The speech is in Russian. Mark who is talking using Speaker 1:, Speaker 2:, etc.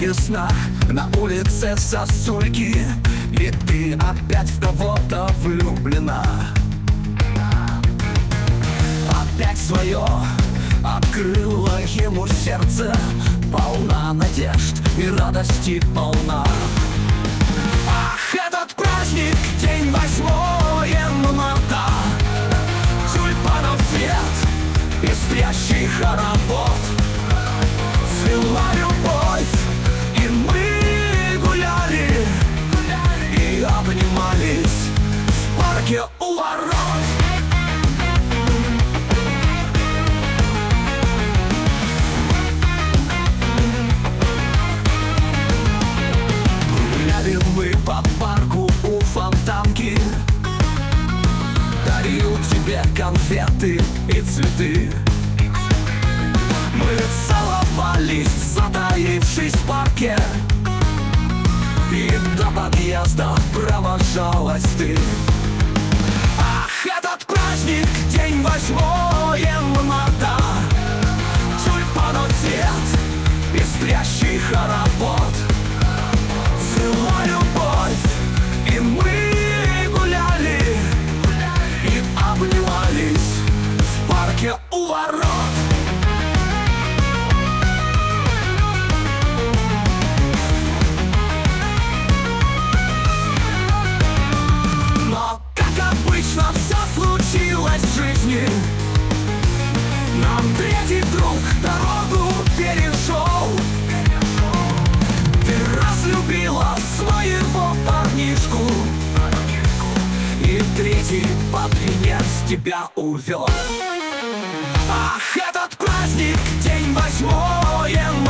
Speaker 1: весна, на улице сосульки, и ты опять в кого-то влюблена. Опять свое открыла ему сердце, полна надежд и радости полна. Ах, этот праздник, день 8 марта, тюльпанов цвет, пестрящий хоровод, цвела любовь, и мы гуляли, и обнимались в парке у ворот. Мы по парку у фонтанки, дарил тебе конфеты и цветы. Мы целовались, затаившись в парке, и до подъезда провожалась ты. Ах, этот праздник, день 8 марта, тюльпанов цвет, пестрящий хоровод, цвела любовь, и мы гуляли, и обнимались в парке у ворот. Но, как обычно, все случилось в жизни. Нам третий друг дорогу перешел. Ты разлюбила своего парнишку, и третий под венец тебя увел. Ах, этот праздник, день 8